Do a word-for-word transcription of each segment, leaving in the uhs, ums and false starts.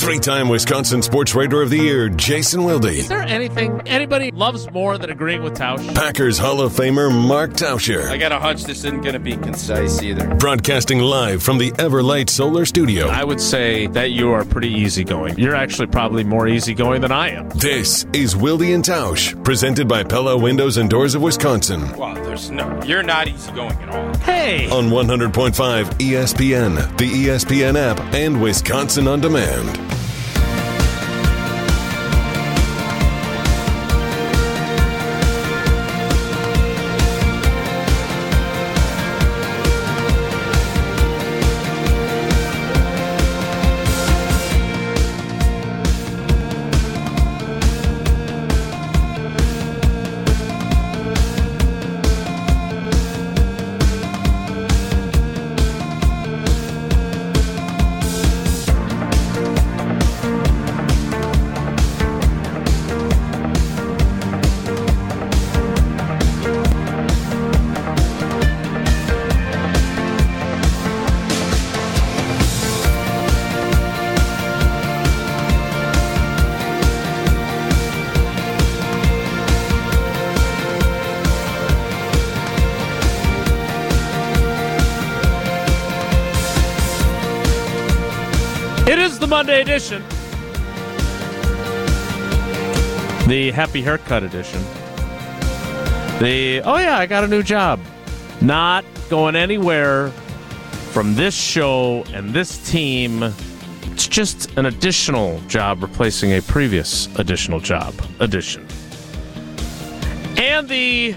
Three-time Wisconsin Sports Writer of the Year, Jason Wilde. Is there anything anybody loves more than agreeing with Tausch? Packers Hall of Famer, Mark Tauscher. I got a hunch this isn't going to be concise either. Broadcasting live from the Everlight Solar Studio. I would say that you are pretty easygoing. You're actually probably more easygoing than I am. This is Wilde and Tausch, presented by Pella Windows and Doors of Wisconsin. Well, there's no, you're not easygoing at all. Hey! On one hundred point five E S P N, the E S P N app, and Wisconsin On Demand. It is the Monday edition. The happy haircut edition. The, oh yeah, I got a new job. Not going anywhere from this show and this team. It's just an additional job replacing a previous additional job. Addition. And the,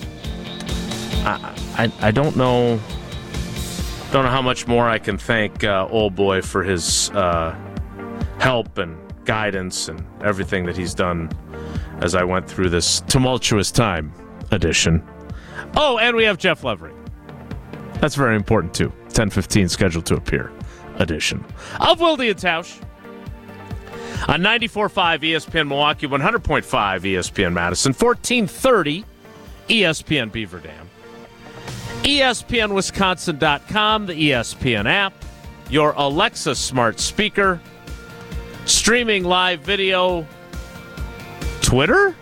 I, I, I don't know... Don't know how much more I can thank uh, old boy for his uh, help and guidance and everything that he's done as I went through this tumultuous time edition. Oh, and we have Jeff Levery. That's very important, too. ten fifteen scheduled to appear edition of Wilde and Tausch on ninety-four point five E S P N Milwaukee, one hundred point five E S P N Madison, fourteen thirty E S P N Beaver Dam. E S P N Wisconsin dot com, the E S P N app, your Alexa smart speaker, streaming live video, Twitter,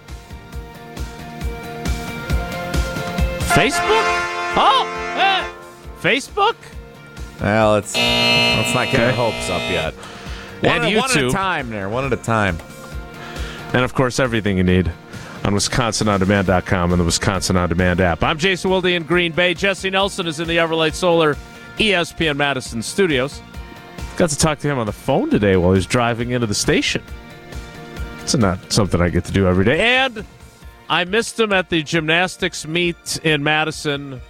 Facebook? Oh, eh. Facebook? Well, let's, let's not get Okay. our hopes up yet. And One, one at a YouTube. time there, one at a time. And, of course, everything you need on Wisconsin On Demand dot com and the Wisconsin On Demand app. I'm Jason Wilde in Green Bay. Jesse Nelson is in the Everlight Solar E S P N Madison studios. Got to talk to him on the phone today while he was driving into the station. It's not something I get to do every day. And I missed him at the gymnastics meet in Madison,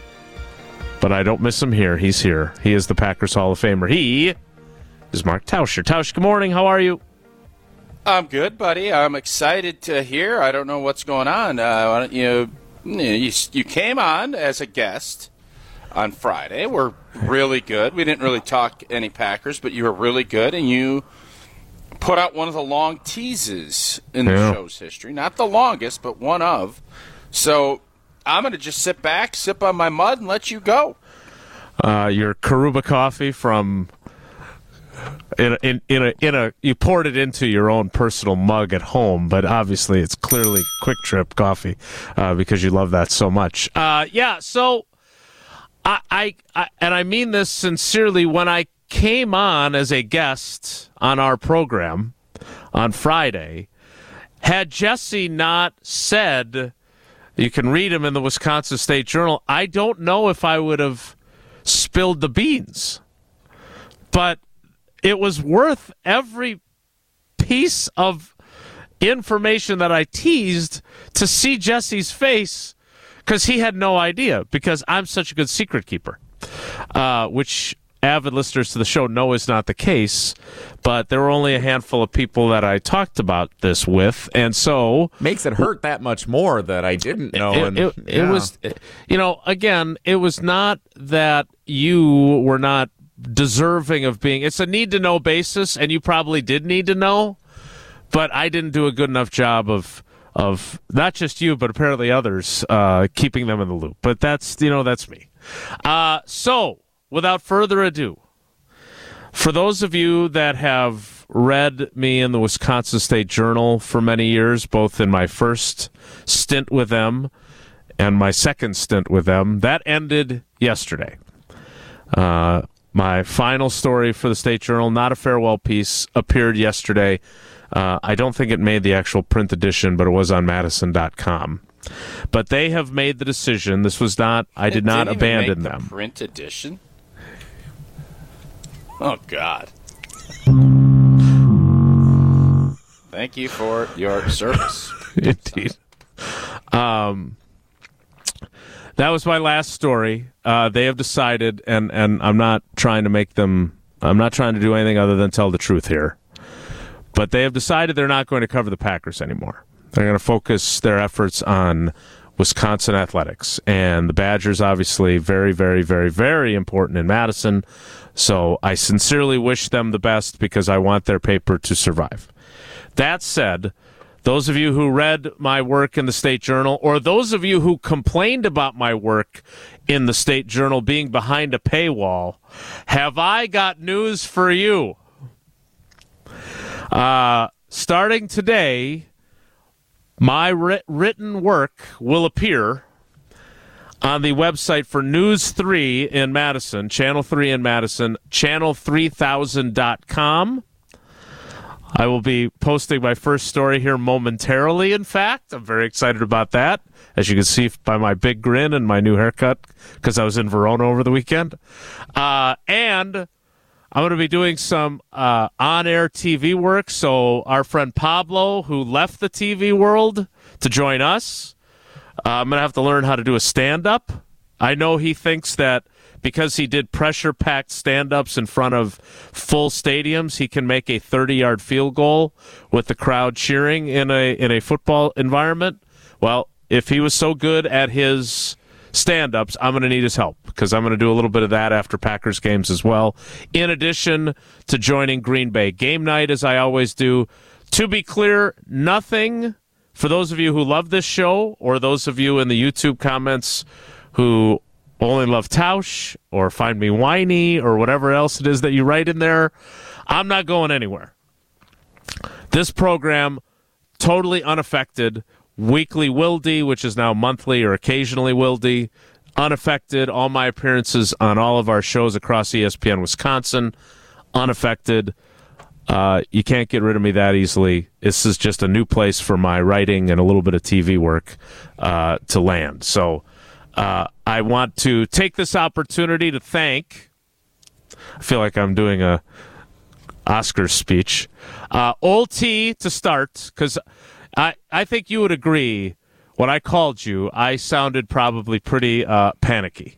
but I don't miss him here. He's here. He is the Packers Hall of Famer. He is Mark Tauscher. Tausch, good morning. How are you? I'm good, buddy. I'm excited to hear. I don't know what's going on. Uh, why don't you, you you came on as a guest on Friday. We're really good. We didn't really talk any Packers, but you were really good, and you put out one of the long teases in the Yeah. show's history. Not the longest, but one of. So I'm going to just sit back, sip on my mud, and let you go. Uh, your Karuba coffee from in a, in in a in a you poured it into your own personal mug at home, but obviously it's clearly Quick Trip coffee uh, because you love that so much. Uh, yeah, so I, I I and I mean this sincerely. When I came on as a guest on our program on Friday, had Jesse not said, you can read him in the Wisconsin State Journal, I don't know if I would have spilled the beans. But it was worth every piece of information that I teased to see Jesse's face, because he had no idea, because I'm such a good secret keeper, uh, which avid listeners to the show know is not the case. But there were only a handful of people that I talked about this with, and so Makes it hurt that much more that I didn't know. it, and, it, it yeah. was, you know, again, it was not that you were not deserving of being, it's a need-to-know basis, and you probably did need to know, but I didn't do a good enough job of, of not just you, but apparently others, uh, keeping them in the loop. But that's, you know, that's me. Uh, so, without further ado, for those of you that have read me in the Wisconsin State Journal for many years, both in my first stint with them and my second stint with them, that ended yesterday. Uh, my final story for the State Journal, not a farewell piece, appeared yesterday. Uh, I don't think it made the actual print edition, but it was on Madison dot com. But they have made the decision. This was not, I did It not didn't even abandon make the them. Print edition? Oh, God. Thank you for your service. Indeed. Um, that was my last story. Uh, they have decided, and, and I'm not trying to make them, I'm not trying to do anything other than tell the truth here. But they have decided they're not going to cover the Packers anymore. They're going to focus their efforts on Wisconsin athletics. And the Badgers, obviously, very, very, very, very important in Madison. So I sincerely wish them the best because I want their paper to survive. That said, those of you who read my work in the State Journal, or those of you who complained about my work in the State Journal being behind a paywall, have I got news for you. Uh, starting today, my writ- written work will appear on the website for News three in Madison, Channel three in Madison, channel three thousand dot com. I will be posting my first story here momentarily, in fact. I'm very excited about that, as you can see by my big grin and my new haircut, because I was in Verona over the weekend. Uh, and I'm going to be doing some uh, on-air T V work, so our friend Pablo, who left the T V world to join us, uh, I'm going to have to learn how to do a stand-up. I know he thinks that because he did pressure-packed stand-ups in front of full stadiums, he can make a thirty-yard field goal with the crowd cheering in a in a football environment. Well, if he was so good at his stand-ups, I'm going to need his help because I'm going to do a little bit of that after Packers games as well, in addition to joining Green Bay Game Night, as I always do. To be clear, nothing for those of you who love this show or those of you in the YouTube comments who only love Tausch or find me whiny or whatever else it is that you write in there. I'm not going anywhere. This program, totally unaffected. Weekly Wildy, which is now monthly or occasionally Wildy, unaffected. All my appearances on all of our shows across E S P N Wisconsin, unaffected. Uh, you can't get rid of me that easily. This is just a new place for my writing and a little bit of T V work uh, to land. So uh, I want to take this opportunity to thank, I feel like I'm doing a Oscar speech, uh, Old T to start, because I, I think you would agree when I called you, I sounded probably pretty uh, panicky.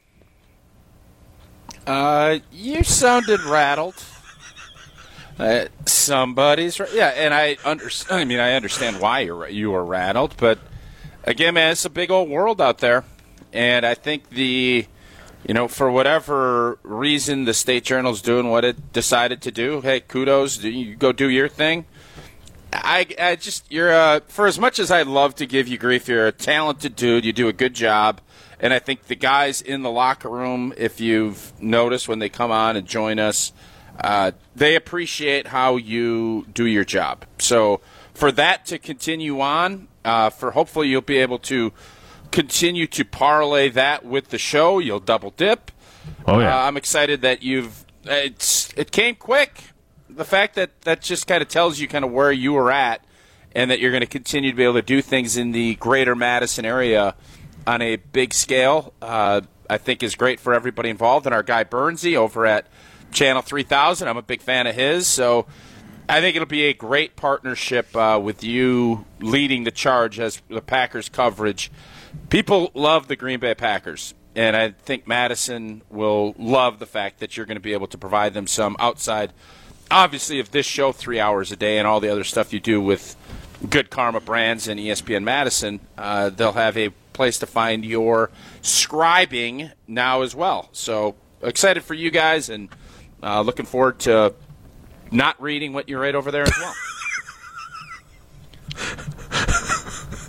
Uh, you sounded rattled. Uh, somebody's yeah, and I understand. I mean, I understand why you're you were rattled, but again, man, it's a big old world out there, and I think the, you know, for whatever reason, the State Journal's doing what it decided to do. Hey, kudos, you go do your thing. I, I just you're uh, for as much as I love to give you grief, you're a talented dude. You do a good job, and I think the guys in the locker room, if you've noticed when they come on and join us, uh, they appreciate how you do your job. So for that to continue on, uh, for hopefully you'll be able to continue to parlay that with the show. You'll double dip. Oh yeah, uh, I'm excited that you've. It's it came quick. The fact that that just kind of tells you kind of where you were at and that you're going to continue to be able to do things in the greater Madison area on a big scale, uh, I think is great for everybody involved. And our guy Bernsey over at Channel three thousand, I'm a big fan of his. So I think it'll be a great partnership uh, with you leading the charge as the Packers coverage. People love the Green Bay Packers. And I think Madison will love the fact that you're going to be able to provide them some outside, obviously, of this show three hours a day and all the other stuff you do with Good Karma Brands and E S P N Madison. Uh, they'll have a place to find your scribing now as well. So excited for you guys and uh, looking forward to not reading what you write over there as well.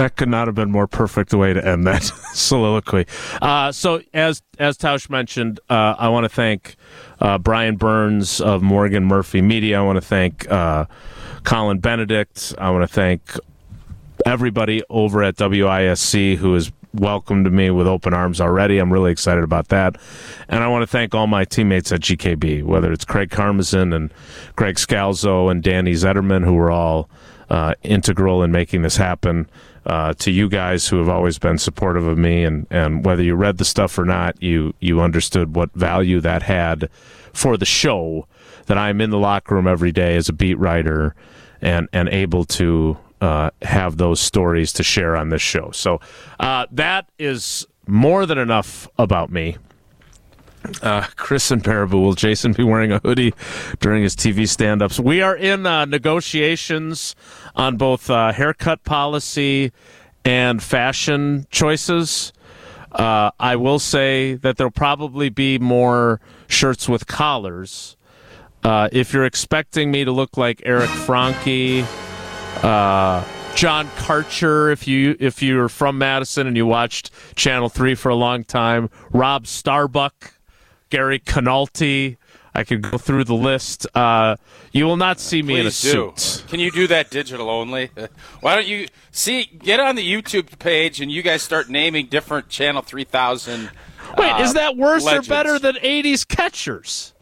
That could not have been more perfect way to end that soliloquy. Uh, so, as as Tausch mentioned, uh, I want to thank uh, Brian Burns of Morgan Murphy Media. I want to thank uh, Colin Benedict. I want to thank everybody over at W I S C who has welcomed me with open arms already. I'm really excited about that. And I want to thank all my teammates at G K B, whether it's Craig Karmazin and Greg Scalzo and Danny Zetterman, who were all uh, integral in making this happen. Uh, to you guys who have always been supportive of me, and, and whether you read the stuff or not, you you understood what value that had for the show, that I'm in the locker room every day as a beat writer and, and able to uh, have those stories to share on this show. So uh, that is more than enough about me. Uh, Chris and Baraboo, will Jason be wearing a hoodie during his T V stand-ups? We are in uh, negotiations on both uh, haircut policy and fashion choices. Uh, I will say that there'll probably be more shirts with collars. Uh, if you're expecting me to look like Eric Franke, uh, John Karcher, if you if you're from Madison and you watched Channel three for a long time, Rob Starbuck, Gary Canalti, I could go through the list. Uh, you will not see me Please in a do. suit. Can you do that digital only? Why don't you see? Get on the YouTube page and you guys start naming different Channel three thousand. Wait, uh, is that worse legends. or better than eighties catchers?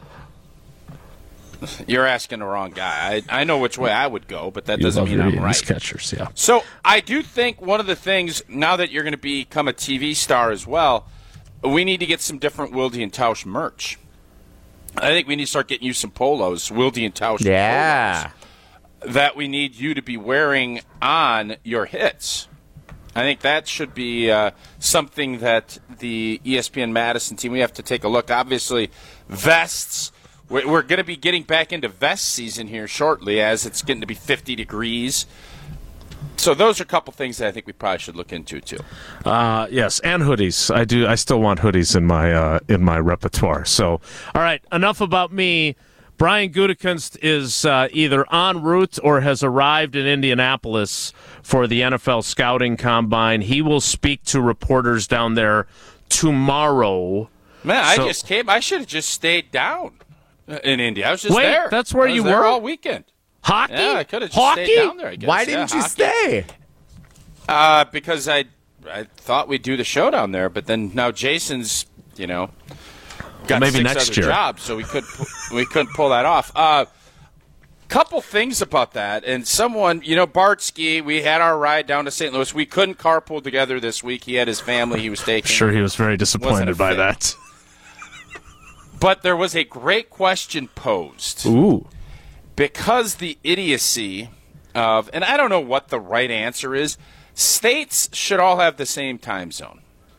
You're asking the wrong guy. I, I know which way I would go, but that You doesn't love mean your I'm eighties right. catchers, yeah. So I do think one of the things, now that you're going to become a T V star as well, we need to get some different Wilde and Tausch merch. I think we need to start getting you some polos, Wilde and Tausch Yeah. polos, that we need you to be wearing on your hits. I think that should be uh, something that the E S P N Madison team, we have to take a look. Obviously, vests. We're, we're going to be getting back into vest season here shortly as it's getting to be fifty degrees. So those are a couple things that I think we probably should look into too. Uh, yes, and hoodies. I do. I still want hoodies in my uh, in my repertoire. So, all right, enough about me. Brian Gutekunst is uh, either en route or has arrived in Indianapolis for the N F L scouting combine. He will speak to reporters down there tomorrow. Man, I So- just came. I should have just stayed down in Indy. I was just Wait, there. that's where I was you there were? all weekend. Hockey? Yeah, I could have just Hockey? stayed down there. I guess. Why Yeah, didn't you hockey. stay? Uh, because I I thought we'd do the show down there, but then now Jason's, you know, got Maybe six next other year. jobs, so we could we couldn't pull that off. Uh, couple things about that, and someone, you know, Bartsky, we had our ride down to Saint Louis. We couldn't carpool together this week. He had his family he was taking. Sure, he was very Wasn't disappointed a by fit. that. But there was a great question posed. Ooh. Because the idiocy of, and I don't know what the right answer is, states should all have the same time zone.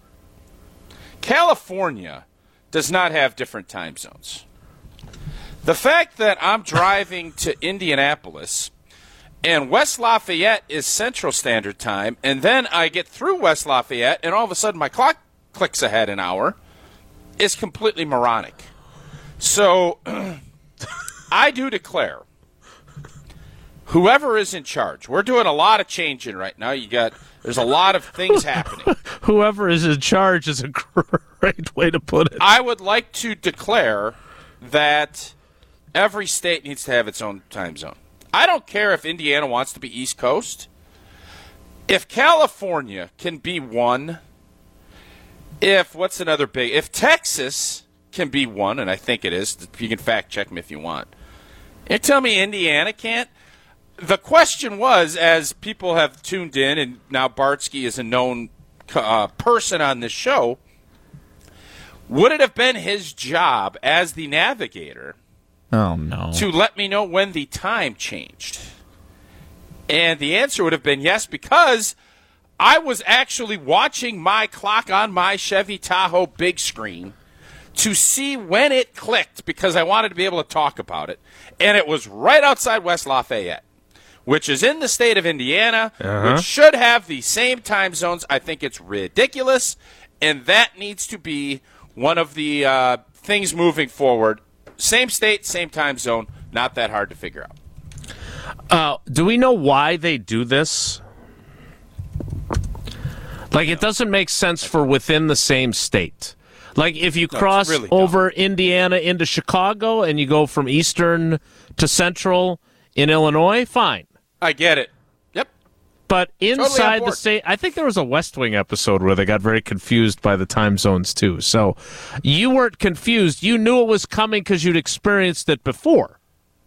California does not have different time zones. The fact that I'm driving to Indianapolis and West Lafayette is Central Standard Time, and then I get through West Lafayette and all of a sudden my clock clicks ahead an hour is completely moronic. So I do declare, whoever is in charge, we're doing a lot of changing right now. You got, there's a lot of things happening. Whoever is in charge is a great way to put it. I would like to declare that every state needs to have its own time zone. I don't care if Indiana wants to be East Coast. If California can be one, if, what's another big, if Texas can be one, and I think it is, you can fact check me if you want. You tell me Indiana can't? The question was, as people have tuned in, and now Bartsky is a known uh, person on this show, would it have been his job as the navigator Oh, no. to let me know when the time changed? And the answer would have been yes, because I was actually watching my clock on my Chevy Tahoe big screen to see when it clicked, because I wanted to be able to talk about it. And it was right outside West Lafayette, which is in the state of Indiana, Uh-huh. which should have the same time zones. I think it's ridiculous, and that needs to be one of the uh, things moving forward. Same state, same time zone, not that hard to figure out. Uh, do we know why they do this? Like, it doesn't make sense for within the same state. Like, if you No, cross really over Indiana into Chicago and you go from Eastern to Central in Illinois, fine. I get it. Yep. But inside board. the state, I think there was a West Wing episode where they got very confused by the time zones, too. So you weren't confused. You knew it was coming because you'd experienced it before.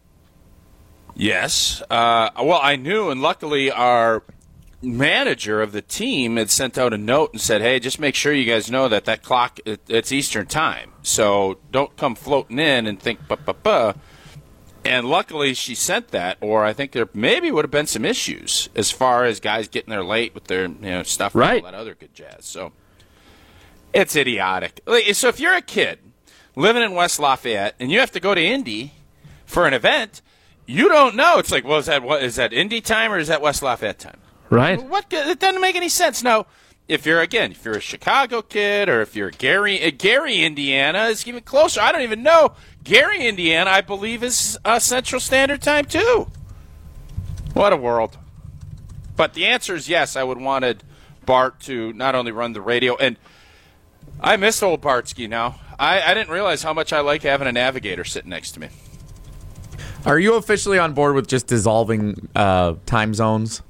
Yes. Uh, well, I knew, and luckily our manager of the team had sent out a note and said, hey, just make sure you guys know that that clock, it, it's Eastern time. So don't come floating in and think, ba-ba-ba. And luckily she sent that, or I think there maybe would have been some issues as far as guys getting there late with their you know stuff and Right. all that other good jazz. So it's idiotic. Like, so if you're a kid living in West Lafayette and you have to go to Indy for an event, you don't know. It's like, well, is that what is that Indy time or is that West Lafayette time? Right? What? It doesn't make any sense. Now, if you're again, if you're a Chicago kid or if you're Gary, uh, Gary, Indiana is even closer. I don't even know. Gary, Indiana, I believe is uh, Central Standard Time too. What a world! But the answer is yes. I would wanted Bart to not only run the radio, and I miss old Bartsky now. I, I didn't realize how much I like having a navigator sitting next to me. Are you officially on board with just dissolving uh, time zones?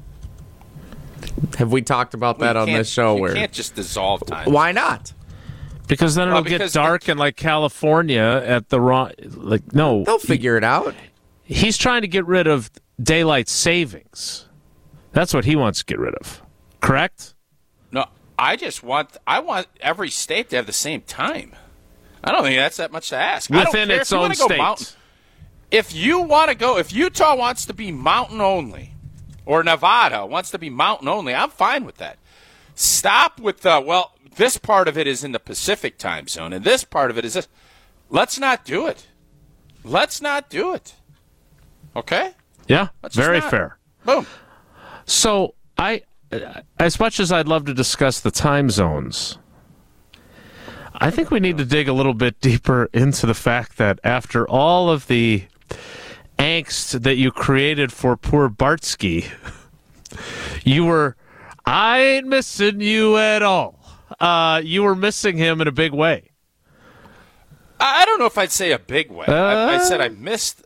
Have we talked about that You on can't- this show? You Where can't just dissolve time. why not? Because then it'll Well, get because dark it- in, like, California at the wrong... Like, no. They'll figure it out. He's trying to get rid of daylight savings. That's what he wants to get rid of. Correct? No, I just want I want every state to have the same time. I don't think that's that much to ask. I don't Within care its if you own wanna go state. mountain. If you want to go, if Utah wants to be mountain only, or Nevada wants to be mountain only, I'm fine with that. Stop with the, well, this part of it is in the Pacific time zone, and this part of it is this. Let's not do it. Let's not do it. Okay? Yeah, Let's just very not. fair. Boom. So, I, as much as I'd love to discuss the time zones, I think we need to dig a little bit deeper into the fact that after all of the angst that you created for poor Bartsky, you were, I ain't missing you at all. Uh, you were missing him in a big way. I I don't know if I'd say a big way. I, I Uh? said I missed.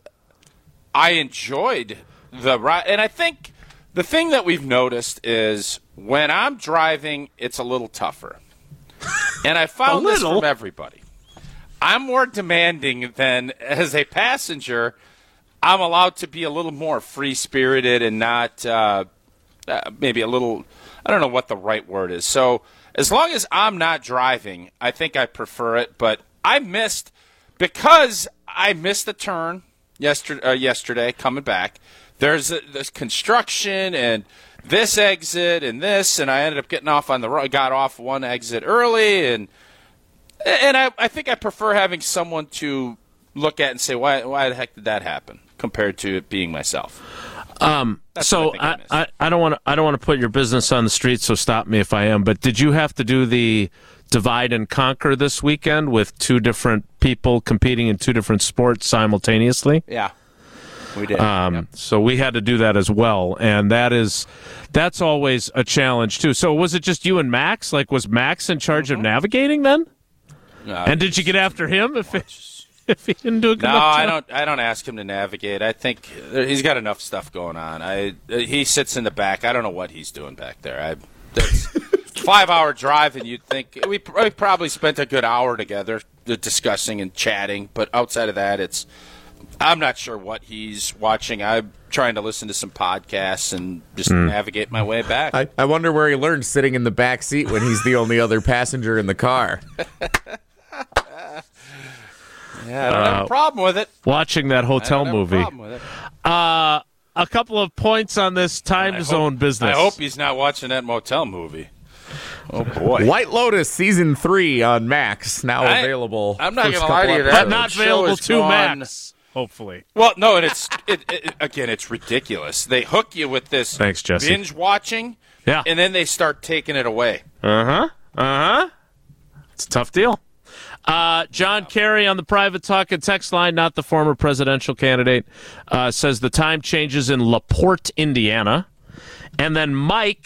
I enjoyed the ride, and I think the thing that we've noticed is when I'm driving, it's a little tougher. And I found this little? from everybody. I'm more demanding than as a passenger. I'm allowed to be a little more free spirited and not uh, uh, maybe a little. I don't know what the right word is. So as long as I'm not driving, I think I prefer it. But I missed because I missed the turn yesterday. Uh, yesterday coming back, there's a, there's construction and this exit and this, and I ended up getting off on the ro- got off one exit early, and and I, I think I prefer having someone to look at and say why why the heck did that happen compared to it being myself. Um, That's so what I I, think I, I missed. I don't want to I don't want to put your business on the street, so stop me if I am. But did you have to do the divide and conquer this weekend with two different people competing in two different sports simultaneously? Yeah, we did. Um, Yep. So we had to do that as well, and that is that's always a challenge too. So was it just you and Max? Like, was Max in charge Mm-hmm. of navigating then? Uh, And did you get after him if if he didn't do a good No, enough I job? don't. I don't ask him to navigate. I think there- he's got enough stuff going on. I he sits in the back. I don't know what he's doing back there. I that's five hour drive, and you'd think we, we probably spent a good hour together uh, discussing and chatting. But outside of that, it's I'm not sure what he's watching. I'm trying to listen to some podcasts and just navigate my way back. I, I wonder where he learned sitting in the back seat when he's the only other passenger in the car. yeah, I don't have Uh, a problem with it. Watching that I hotel don't have a movie. problem with it. Uh, a couple of points on this time I hope- zone business. I hope he's not watching that motel movie. Oh boy. White Lotus season three on Max now I- available. I'm not First gonna lie couple to you, that- but episodes. not show available is to gone. Max. Hopefully. Well, no, and it's it, it, again, it's ridiculous. They hook you with this Thanks, Jesse. binge watching, Yeah. and then they start taking it away. Uh huh. Uh huh. It's a tough deal. Uh, John Kerry on the private talk and text line, not the former presidential candidate, uh, says the time changes in LaPorte, Indiana. And then Mike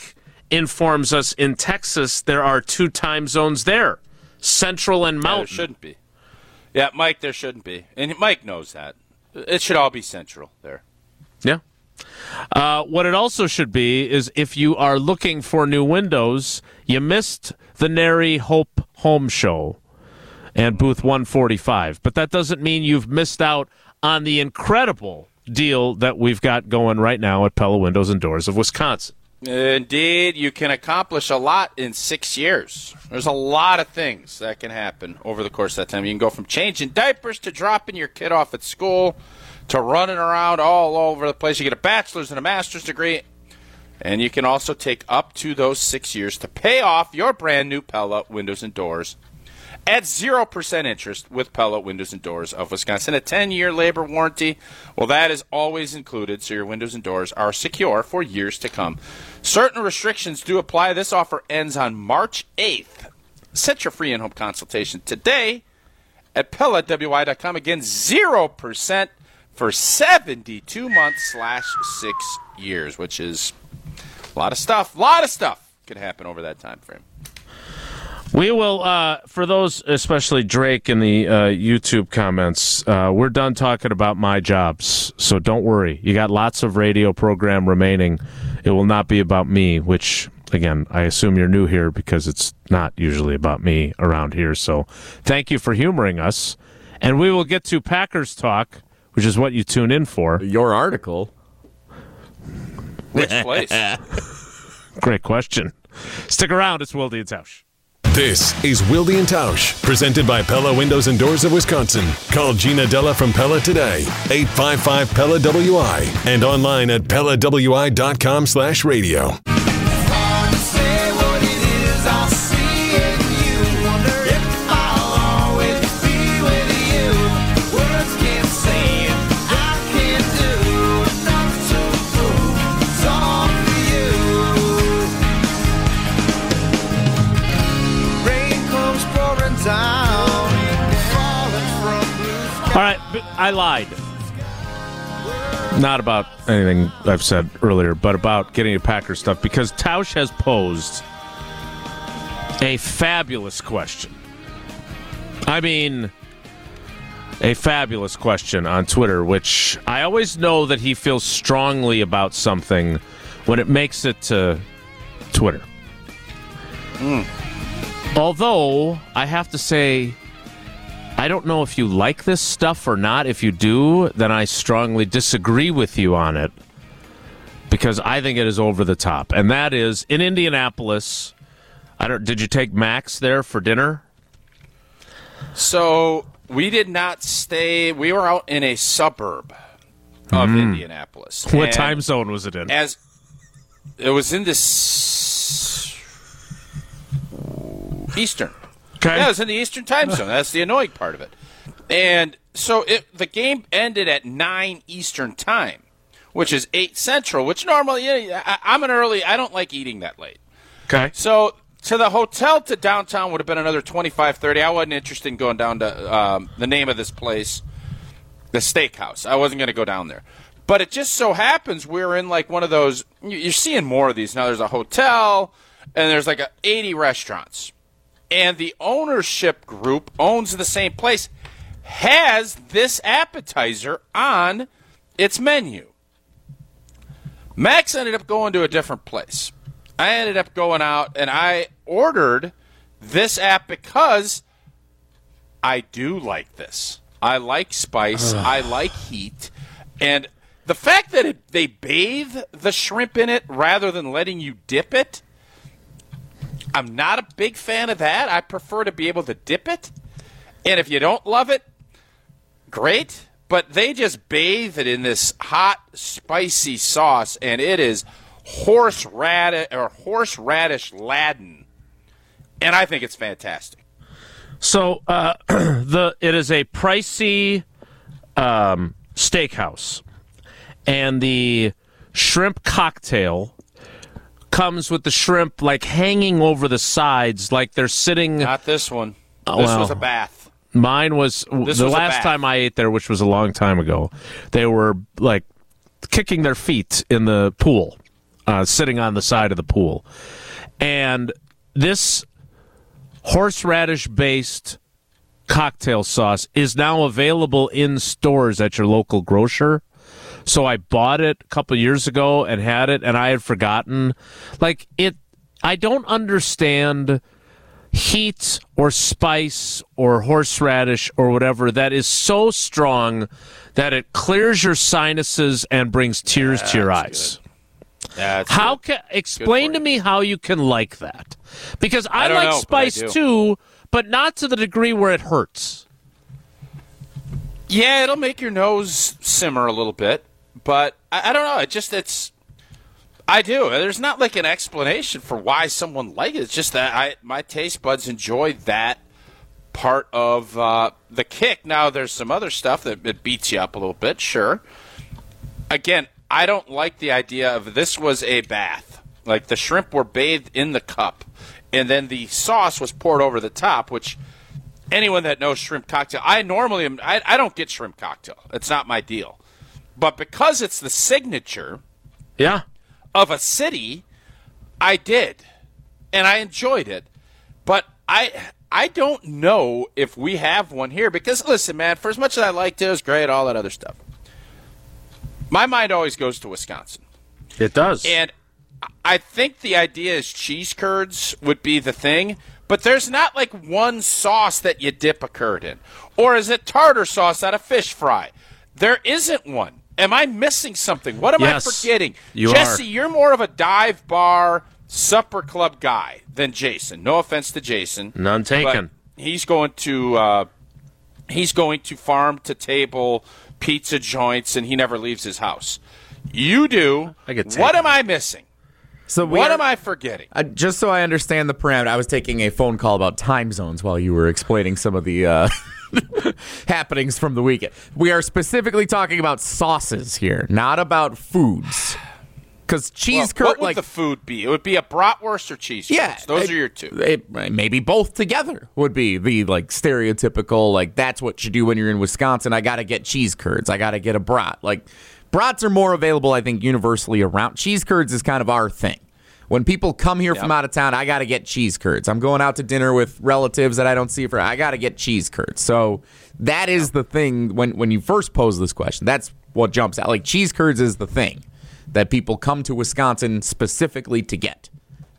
informs us in Texas there are two time zones there, Central and Yeah, Mountain. there shouldn't be. Yeah, Mike, there shouldn't be. And Mike knows that. It should all be Central there. Yeah. Uh, what it also should be is if you are looking for new windows, you missed the Nary Hope Home Show and booth one forty-five. But that doesn't mean you've missed out on the incredible deal that we've got going right now at Pella Windows and Doors of Wisconsin. Indeed, you can accomplish a lot in six years. There's a lot of things that can happen over the course of that time. You can go from changing diapers to dropping your kid off at school to running around all over the place. You get a bachelor's and a master's degree, and you can also take up to those six years to pay off your brand new Pella Windows and Doors at zero percent interest with Pella Windows and Doors of Wisconsin. A ten-year labor warranty, well, that is always included, so your windows and doors are secure for years to come. Certain restrictions do apply. This offer ends on March eighth. Set your free in-home consultation today at Pella W I dot com. Again, zero percent for seventy-two months slash six years, which is a lot of stuff. A lot of stuff could happen over that time frame. We will, uh, for those, especially Drake in the uh, YouTube comments, uh, we're done talking about my jobs, so don't worry. You got lots of radio program remaining. It will not be about me, which, again, I assume you're new here because it's not usually about me around here. So thank you for humoring us. And we will get to Packers talk, which is what you tune in for. Your article. Which place? Great question. Stick around. It's Wilde and Tausch. This is Wilde and Tausch, presented by Pella Windows and Doors of Wisconsin. Call Gina Della from Pella today, eight five five Pella W I, and online at Pella W I dot com slash radio. All right, I lied. Not about anything I've said earlier, but about getting to Packers stuff, because Tausch has posed a fabulous question. I mean, a fabulous question on Twitter, which I always know that he feels strongly about something when it makes it to Twitter. Mm. Although, I have to say, I don't know if you like this stuff or not. If you do, then I strongly disagree with you on it, because I think it is over the top. And that is, in Indianapolis, I don't. Did you take Max there for dinner? So we did not stay. We were out in a suburb of Mm. Indianapolis. What And time zone was it in? As it was in this Eastern. Okay. Yeah, it was in the Eastern time zone. That's the annoying part of it. And so it, the game ended at nine Eastern time, which is eight Central, which normally, yeah, I, I'm an early, I don't like eating that late. Okay. So to the hotel to downtown would have been another twenty-five, thirty. I wasn't interested in going down to um, the name of this place, the steakhouse. I wasn't going to go down there. But it just so happens we're in like one of those, you're seeing more of these now. There's a hotel, and there's like a eighty restaurants. And the ownership group owns the same place, has this appetizer on its menu. Max ended up going to a different place. I ended up going out, and I ordered this app because I do like this. I like spice. I like heat. And the fact that it, they bathe the shrimp in it rather than letting you dip it, I'm not a big fan of that. I prefer to be able to dip it. And if you don't love it, great. But they just bathe it in this hot, spicy sauce, and it is horseradish or horseradish Laden. And I think it's fantastic. So uh, the it is a pricey um, steakhouse, and the shrimp cocktail comes with the shrimp like hanging over the sides, like they're sitting. Not this one. Oh, this well. was a bath. Mine was This the was a last bath. time I ate there, which was a long time ago. They were like kicking their feet in the pool uh, sitting on the side of the pool. And this horseradish-based cocktail sauce is now available in stores at your local grocer. So I bought it a couple years ago and had it, and I had forgotten. Like, it, I don't understand heat or spice or horseradish or whatever that is so strong that it clears your sinuses and brings tears Yeah, to your that's eyes. That's How good. can explain Good to for me how you can like that? Because I, I don't like know, but I spice do. too, but not to the degree where it hurts. Yeah, it'll make your nose simmer a little bit, but I, I don't know. It just it's. I do. There's not like an explanation for why someone likes it. It's just that I my taste buds enjoy that part of uh, the kick. Now there's some other stuff that it beats you up a little bit. Sure. Again, I don't like the idea of this was a bath. Like the shrimp were bathed in the cup, and then the sauce was poured over the top, which. Anyone that knows shrimp cocktail, I normally am, I, I don't get shrimp cocktail. It's not my deal. But because it's the signature Yeah. of a city, I did. And I enjoyed it. But I I don't know if we have one here. Because, listen, man, for as much as I liked it, it was great, all that other stuff. My mind always goes to Wisconsin. It does. And I think the idea is cheese curds would be the thing. But there's not like one sauce that you dip a curd in. Or is it tartar sauce on a fish fry? There isn't one. Am I missing something? What am Yes, I forgetting? you Jesse, are. you're more of a dive bar, supper club guy than Jason. No offense to Jason. None taken. But he's going to uh, he's going to farm to table pizza joints, and he never leaves his house. You do. I get What taken. am I missing? So we What are- am I forgetting? Uh, just so I understand the parameter, I was taking a phone call about time zones while you were explaining some of the uh, happenings from the weekend. We are specifically talking about sauces here, not about foods. Because cheese Well, curd, what would like the food be? It would be a bratwurst or cheese yeah, curds. Those it- are your two. It, maybe both together would be the like stereotypical. Like that's what you do when you're in Wisconsin. I got to get cheese curds. I got to get a brat. Like brats are more available, I think, universally around. Cheese curds is kind of our thing. When people come here Yep. from out of town, I got to get cheese curds. I'm going out to dinner with relatives that I don't see for. I got to get cheese curds. So that is the thing. When when you first pose this question, that's what jumps out. Like cheese curds is the thing that people come to Wisconsin specifically to get.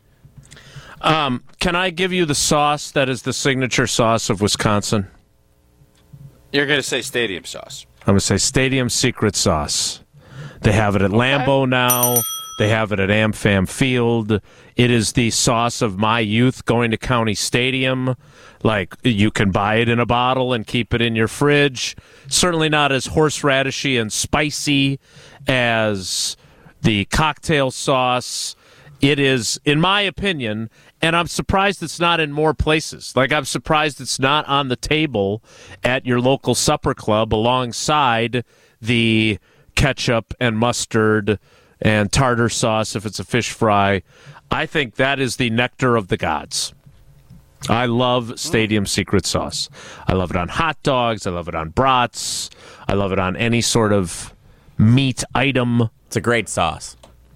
Um, can I give you the sauce that is the signature sauce of Wisconsin? You're going to say stadium sauce. I'm going to say Stadium Secret Sauce. They have it at Lambeau now. They have it at AmFam Field. It is the sauce of my youth going to County Stadium. Like, you can buy it in a bottle and keep it in your fridge. Certainly not as horseradishy and spicy as the cocktail sauce. It is, in my opinion, and I'm surprised it's not in more places. Like, I'm surprised it's not on the table at your local supper club alongside the ketchup and mustard and tartar sauce if it's a fish fry. I think that is the nectar of the gods. I love Stadium Secret Sauce. I love it on hot dogs. I love it on brats. I love it on any sort of meat item. It's a great sauce.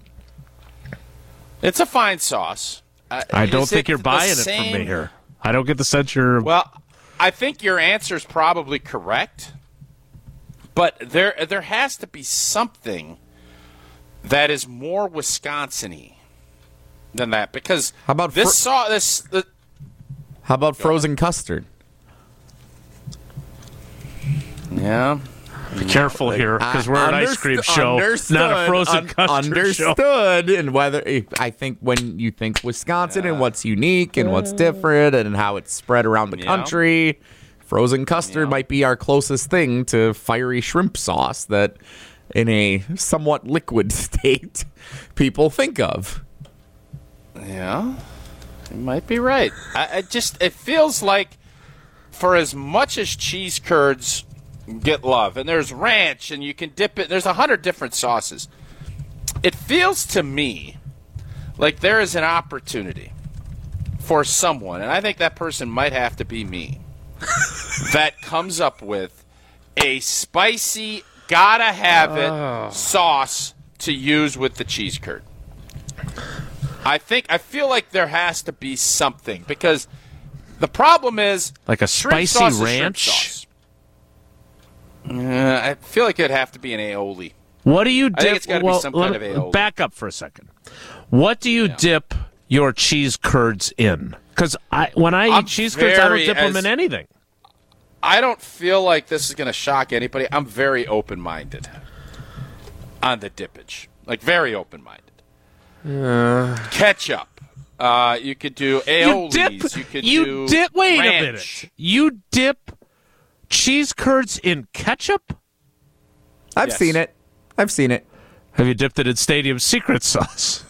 It's a fine sauce. Uh, I don't is think it you're the buying it same- from me here. I don't get the sense you're... Well, I think your answer is probably correct, but there there has to be something that is more Wisconsin-y than that, because How about this fr- sauce? This the, How about frozen custard? yeah. Be careful here, because we're an ice cream Underst- show, understood, not a frozen un- custard show. Understood, and whether I think when you think Wisconsin and what's unique and what's different and how it's spread around the Yeah. country, frozen custard Yeah. might be our closest thing to fiery shrimp sauce that, in a somewhat liquid state, people think of. Yeah, you might be right. I, I just it feels like for as much as cheese curds get love, and there's ranch, and you can dip it. There's a hundred different sauces. It feels to me like there is an opportunity for someone, and I think that person might have to be me, that comes up with a spicy, gotta have it sauce to use with the cheese curd. I think I feel like there has to be something because the problem is like a shrimp spicy sauce is ranch. shrimp sauce. Uh, I feel like it'd have to be an aioli. What do you dip? I think it's got to well, be some kind of let- aioli. Back up for a second. What do you Yeah. dip your cheese curds in? Because I, when I I'm eat cheese curds, I don't very dip them as- in anything. I don't feel like this is going to shock anybody. I'm very open-minded on the dippage. Like, very open-minded. Uh, Ketchup. Uh, you could do you aiolis. dip. You could you do dip. Wait ranch. a minute. You dip cheese curds in ketchup? I've Yes. seen it. I've seen it. Have you dipped it in Stadium secret sauce?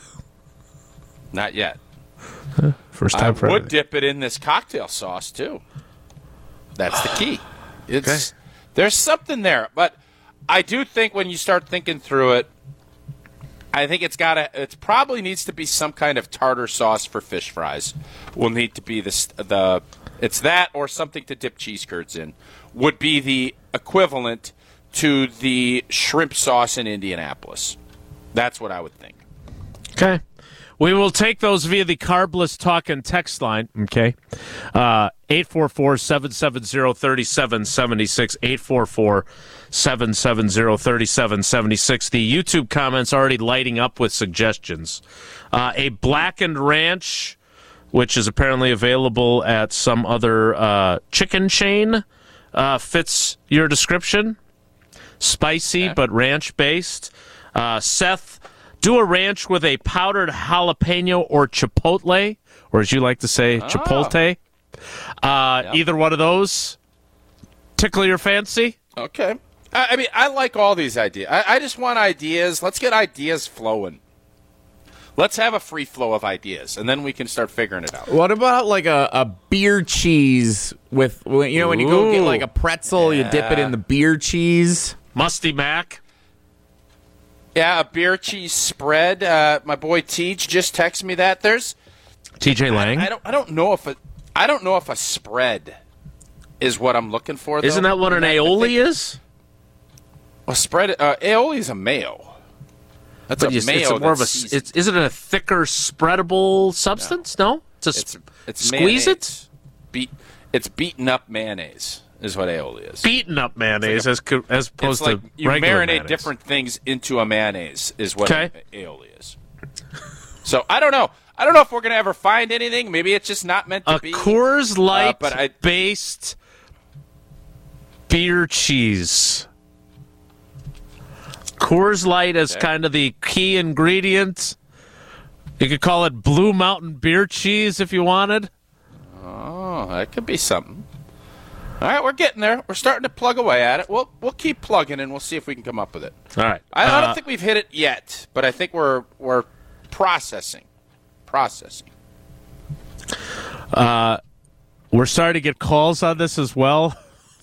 Not yet. First I time for would everything. dip it in this cocktail sauce, too. That's the key. It's There's something there. But I do think when you start thinking through it, I think it's got to. It probably needs to be some kind of tartar sauce for fish fries. Will need to be the the. It's that or something to dip cheese curds in. Would be the equivalent to the shrimp sauce in Indianapolis. That's what I would think. Okay. We will take those via the Carbless Talk and Text line, okay? Uh, eight four four, seven seven zero, three seven seven six, eight four four, seven seven zero, three seven seven six. The YouTube comments already lighting up with suggestions. Uh, a blackened ranch, which is apparently available at some other uh, chicken chain, uh, fits your description. Spicy, Okay. but ranch-based. Uh, Seth... Do a ranch with a powdered jalapeno or chipotle, or as you like to say, Oh. chipotle. Uh, Yep. Either one of those tickle your fancy? Okay. I, I mean, I like all these ideas. I, I just want ideas. Let's get ideas flowing. Let's have a free flow of ideas, and then we can start figuring it out. What about like a, a beer cheese with, you know, when you go get Ooh. like a pretzel, you dip it in the beer cheese? Musty Mac? Yeah, a beer cheese spread. Uh, my boy Teach just texted me that. There's, T J Lang? I don't, I don't know if a, I don't know if a spread is what I'm looking for. Though. Isn't that what an I aioli think- is? A spread. Uh, aioli is a mayo. That's But a you- mayo. it's a more of a. that's seasoned. It's, is it a thicker, spreadable substance? No, it's a. It's sp- it's squeeze mayonnaise. it. Beat. It's beaten up mayonnaise is what aioli is. Beaten up mayonnaise as co- as opposed It's like to you regular marinate mayonnaise. different things into a mayonnaise is what Okay. a- aioli is. So I don't know. I don't know if we're gonna ever find anything. Maybe it's just not meant to A be. Coors Light but I- based beer cheese. Coors Light is Okay. kind of the key ingredient. You could call it Blue Mountain beer cheese if you wanted. Oh, that could be something. All right, we're getting there. We're starting to plug away at it. We'll we'll keep plugging and we'll see if we can come up with it. All right. I, I don't Uh, think we've hit it yet, but I think we're we're processing, processing. we're starting to get calls on this as well.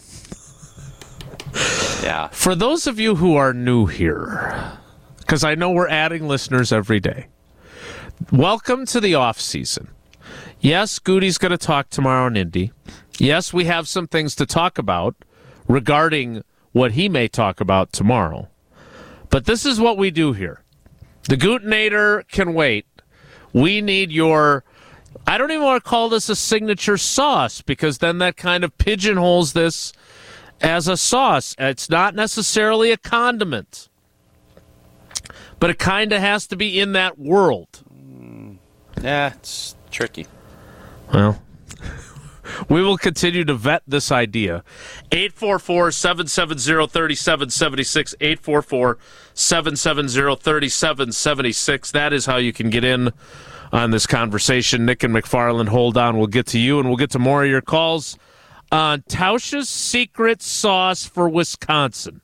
Yeah. For those of you who are new here, because I know we're adding listeners every day, welcome to the off season. Yes, Goody's going to talk tomorrow in Indy. Yes, we have some things to talk about regarding what he may talk about tomorrow. But this is what we do here. The Gootinator can wait. We need your... I don't even want to call this a signature sauce because then that kind of pigeonholes this as a sauce. It's not necessarily a condiment. But it kind of has to be in that world. Yeah, it's tricky. Well, we will continue to vet this idea. eight four four, seven seven zero, three seven seven six, eight four four, seven seven zero, three seven seven six. That is how you can get in on this conversation. Nick and McFarland, hold on. We'll get to you, and we'll get to more of your calls on Tausch's secret sauce for Wisconsin.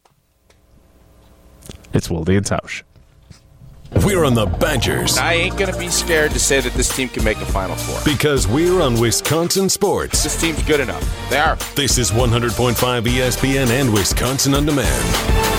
It's Wilde and Tausch. We're on the Badgers I ain't going to be scared to say that this team can make a Final Four. because we're on Wisconsin Sports. This team's good enough. They are. This is one hundred point five E S P N and Wisconsin On Demand.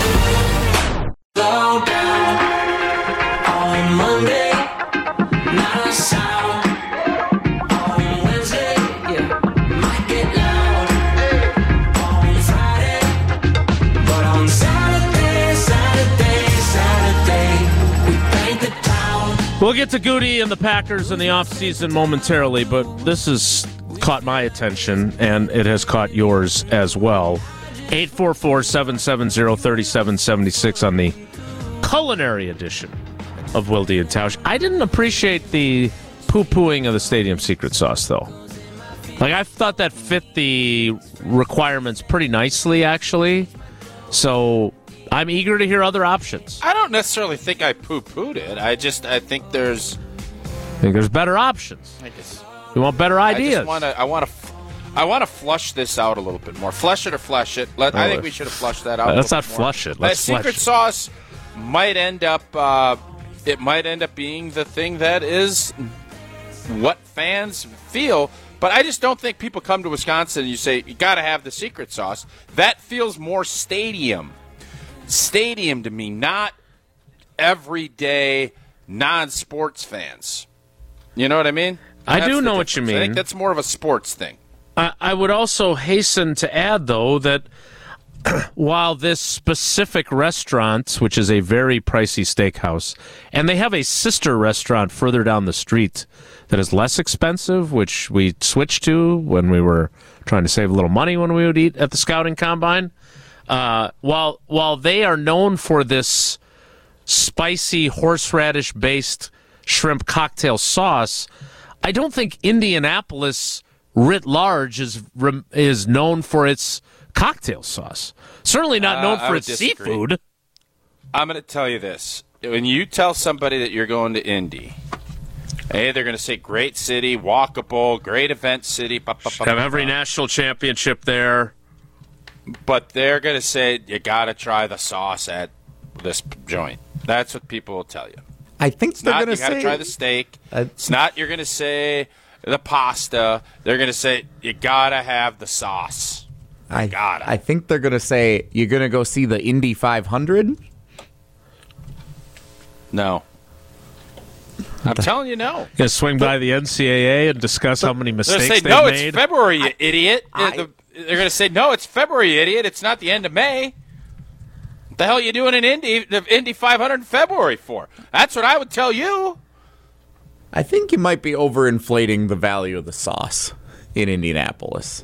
Slow down on Monday, not a sound. On Wednesday, yeah, might get loud. On Friday, but on Saturday, Saturday, Saturday, we paint the town. We'll get to Goody and the Packers in the offseason momentarily, but this has caught my attention, and it has caught yours as well. eight four four, seven seven zero, three seven seven six on the culinary edition of Wilde and Tausch. I didn't appreciate the poo-pooing of the stadium secret sauce, though. Like, I thought that fit the requirements pretty nicely, actually. So I'm eager to hear other options. I don't necessarily think I poo-pooed it. I just I think there's I think there's better options. I guess We want better ideas. I just want to I want to I want to flush this out a little bit more. Flush it or flush it. Let, I think we should have flushed that out. Let's a not bit more. flush it. Let's that flush secret it. sauce might end up uh, it might end up being the thing that is what fans feel. But I just don't think people come to Wisconsin and you say, you got to have the secret sauce. That feels more stadium. Stadium to me, not everyday non-sports fans. You know what I mean? I That's do the know what you difference. I think mean. that's more of a sports thing. I, I would also hasten to add, though, that while this specific restaurant, which is a very pricey steakhouse, and they have a sister restaurant further down the street that is less expensive, which we switched to when we were trying to save a little money when we would eat at the Scouting Combine. Uh, while while they are known for this spicy horseradish-based shrimp cocktail sauce, I don't think Indianapolis writ large is is known for its cocktail sauce. Certainly not known Uh, I for would its disagree. seafood. I'm going to tell you this. When you tell somebody that you're going to Indy, hey, they're going to say great city, walkable, great event city. Ba, ba, ba, Have ba, every ba. national championship there. But they're going to say, you got to try the sauce at this joint. That's what people will tell you. I think It's they're not, going you to got to say try the steak. Uh, it's not, you're going to say the pasta. They're going to say, you got to have the sauce. I, gotta. I think they're going to say you're going to go see the Indy five hundred. No. I'm telling you no. Gonna swing by the N C double A and discuss how many They're mistakes going to say, they no, made. it's February, you idiot. I- The- they're going to say, no, it's February, you idiot. It's not the end of May. What the hell are you doing in Indy, the Indy five hundred in February for? That's what I would tell you. I think you might be overinflating the value of the sauce in Indianapolis.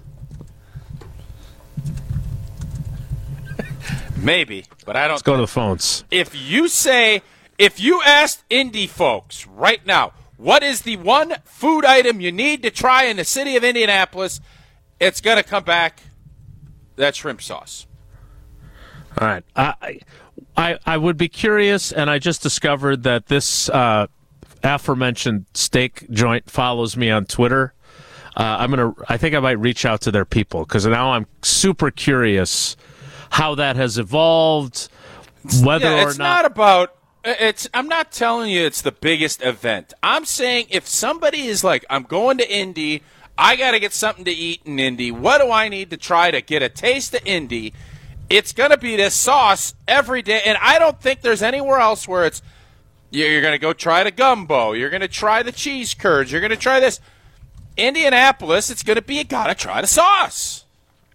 Maybe, but I don't. Let's go to the phones. If you say, if you asked Indy folks right now, what is the one food item you need to try in the city of Indianapolis, it's going to come back that shrimp sauce. All right. I, I I would be curious, and I just discovered that this uh, aforementioned steak joint follows me on Twitter. Uh, I'm gonna. I think I might reach out to their people because now I'm super curious how that has evolved, whether Yeah, or it's not. not about. It's. I'm not telling you it's the biggest event. I'm saying if somebody is like, I'm going to Indy, I got to get something to eat in Indy. What do I need to try to get a taste of Indy? It's going to be this sauce every day, and I don't think there's anywhere else where it's. You're going to go try the gumbo. You're going to try the cheese curds. You're going to try this. Indianapolis, it's going to be you got to try the sauce.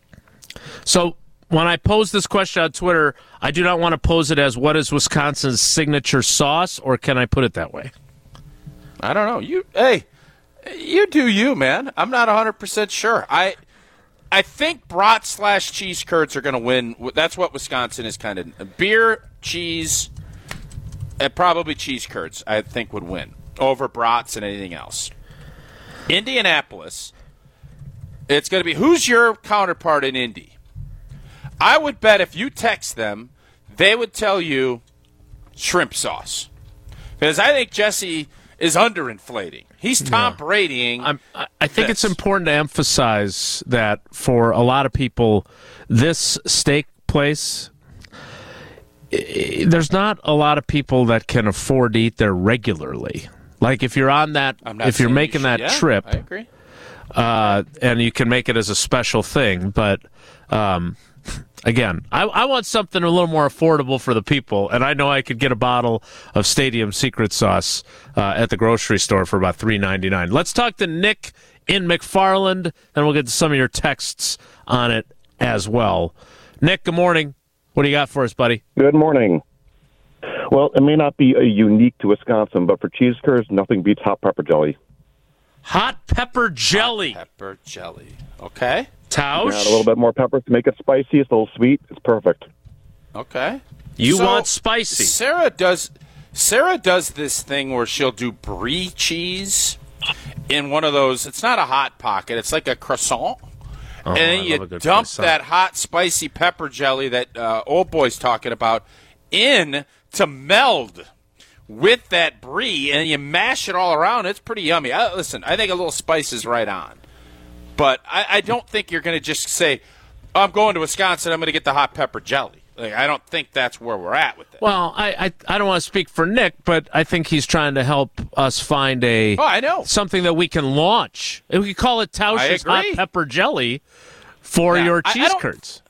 So when I pose this question on Twitter, I do not want to pose it as what is Wisconsin's signature sauce, or can I put it that way? I don't know. You, hey, you do you, man. I'm not one hundred percent sure. I I think brat slash cheese curds are going to win. That's what Wisconsin is kind of. Beer, cheese, and probably cheese curds, I think, would win over brats and anything else. Indianapolis, it's going to be, who's your counterpart in Indy? I would bet if you text them, they would tell you shrimp sauce. Because I think Jesse is underinflating. He's Tom Bradying. I'm, I I think it's this. important to emphasize that for a lot of people, this steak place, i- there's not a lot of people that can afford to eat there regularly. Like if you're on that, I'm not if you're saying you making should- that yeah, trip, I agree. uh, and you can make it as a special thing. But um, again, I, I want something a little more affordable for the people, and I know I could get a bottle of Stadium Secret Sauce uh, at the grocery store for about three ninety-nine. Let's talk to Nick in McFarland, and we'll get to some of your texts on it as well. Nick, good morning. What do you got for us, buddy? Good morning. Well, it may not be a unique to Wisconsin, but for cheese curds, nothing beats hot pepper jelly. Hot pepper jelly. Hot pepper jelly. Okay. Tausch? Add a little bit more pepper to make it spicy. It's a little sweet. It's perfect. Okay. You So, want spicy. Sarah does Sarah does this thing where she'll do brie cheese in one of those. It's not a hot pocket. It's like a croissant. Oh, and then I you love a good dump croissant. that hot, spicy pepper jelly that uh, old boy's talking about in to meld with that brie, and you mash it all around. It's pretty yummy. I, listen, I think a little spice is right on. But I, I don't think you're going to just say, oh, I'm going to Wisconsin, I'm going to get the hot pepper jelly. Like, I don't think that's where we're at with it. Well, I, I I don't want to speak for Nick, but I think he's trying to help us find a Oh, I know. something that we can launch. We could call it Tausch's I hot agree. pepper jelly for Yeah, your I- I cheese don't- curds.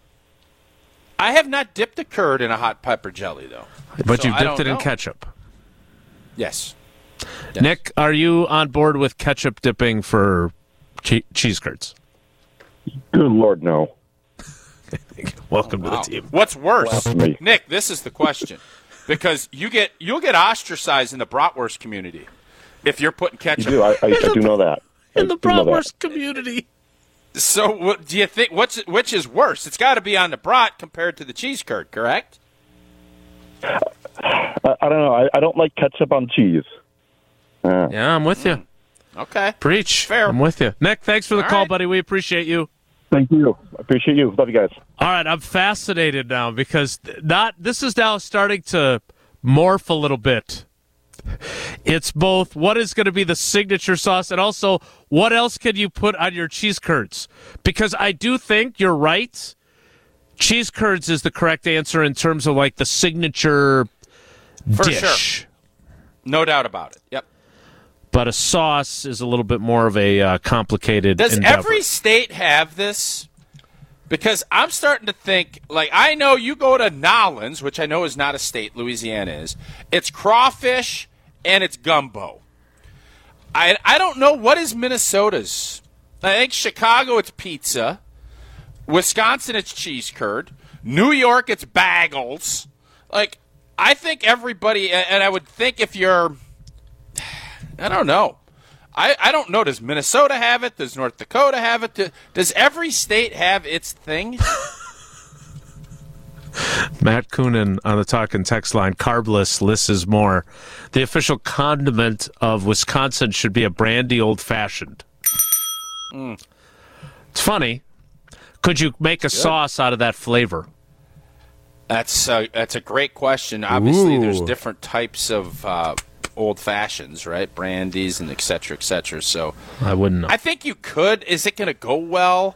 I have not dipped a curd in a hot pepper jelly, though. But So you I dipped don't it in know. ketchup. Yes. Nick, are you on board with ketchup dipping for che- cheese curds? Good Lord, no. Welcome to Wow. the team. What's worse, Blasphemy. Nick? This is the question, because you get you'll get ostracized in the bratwurst community if you're putting You ketchup. do. I, I, I do know that. I In the do know that. bratwurst community. So, what, do you think what's which is worse? It's got to be on the brat compared to the cheese curd, correct? I, I don't know. I, I don't like ketchup on cheese. Uh, Yeah, I'm with you. Okay. Preach. Fair. I'm with you. Nick, thanks for the All call, right. buddy. We appreciate you. Thank you. I appreciate you. Love you guys. All right, I'm fascinated now because not this is now starting to morph a little bit. It's both what is going to be the signature sauce and also what else can you put on your cheese curds? Because I do think you're right. Cheese curds is the correct answer in terms of like the signature For dish. sure. No doubt about it. Yep. But a sauce is a little bit more of a uh, complicated Does endeavor. every state have this? Because I'm starting to think, like, I know you go to Nolens, which I know is not a state, Louisiana is. It's crawfish and it's gumbo. I I don't know what is Minnesota's. I think Chicago it's pizza. Wisconsin it's cheese curd. New York it's bagels. Like, I think everybody, and I would think if you're, I don't know. I, I don't know. Does Minnesota have it? Does North Dakota have it? Do- Does every state have its thing? Matt Coonan on the talk and text line, carbless, less is more. The official condiment of Wisconsin should be a brandy old-fashioned. Mm. It's funny. Could you make a sauce out of that flavor? That's a, that's a great question. Obviously, Ooh. there's different types of uh, old fashions, right? Brandies and et cetera, et cetera. So I wouldn't know. I think you could. Is it going to go well?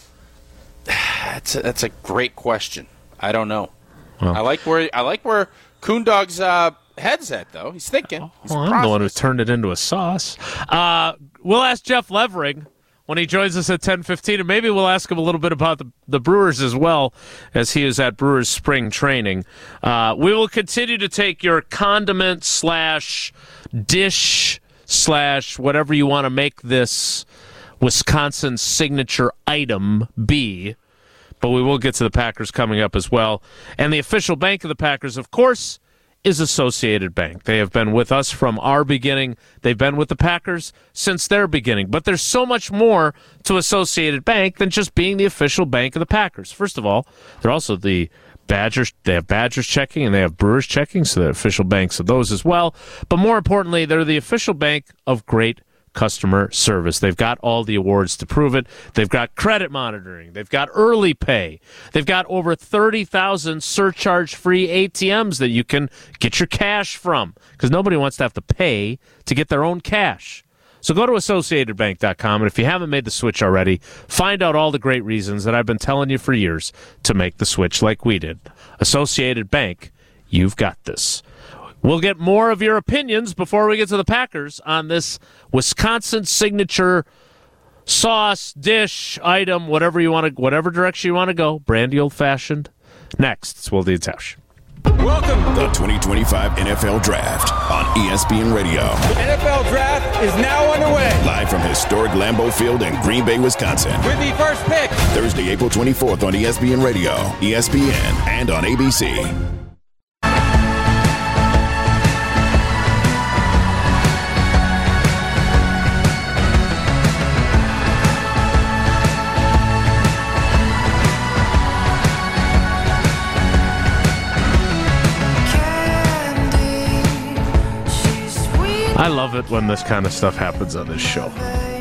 That's a, that's a great question. I don't know. Well. I like where I like where Coondog's uh, head's at, though. He's thinking. He's Well, I'm the one who processing. turned it into a sauce. Uh, we'll ask Jeff Levering when he joins us at ten fifteen, and maybe we'll ask him a little bit about the, the Brewers as well, as he is at Brewers spring training. Uh, we will continue to take your condiment slash dish slash whatever you want to make this Wisconsin signature item be. But we will get to the Packers coming up as well. And the official bank of the Packers, of course, is Associated Bank. They have been with us from our beginning. They've been with the Packers since their beginning. But there's so much more to Associated Bank than just being the official bank of the Packers. First of all, they're also the Badgers. They have Badgers checking and they have Brewers checking, so they're official banks of those as well. But more importantly, they're the official bank of great customer service. They've got all the awards to prove it. They've got credit monitoring. They've got early pay. They've got over thirty thousand surcharge-free A T Ms that you can get your cash from because nobody wants to have to pay to get their own cash. So go to associated bank dot com, and if you haven't made the switch already, find out all the great reasons that I've been telling you for years to make the switch like we did. Associated Bank, you've got this. We'll get more of your opinions before we get to the Packers on this Wisconsin signature sauce, dish, item, whatever you want to, whatever direction you want to go. Brandy old fashioned. Next, it's Wildy and Tausch. Welcome the twenty twenty-five N F L Draft on E S P N Radio. The N F L Draft is now underway. Live from historic Lambeau Field in Green Bay, Wisconsin. With the first pick, Thursday, April twenty-fourth on E S P N Radio, E S P N, and on A B C. I love it when this kind of stuff happens on this show.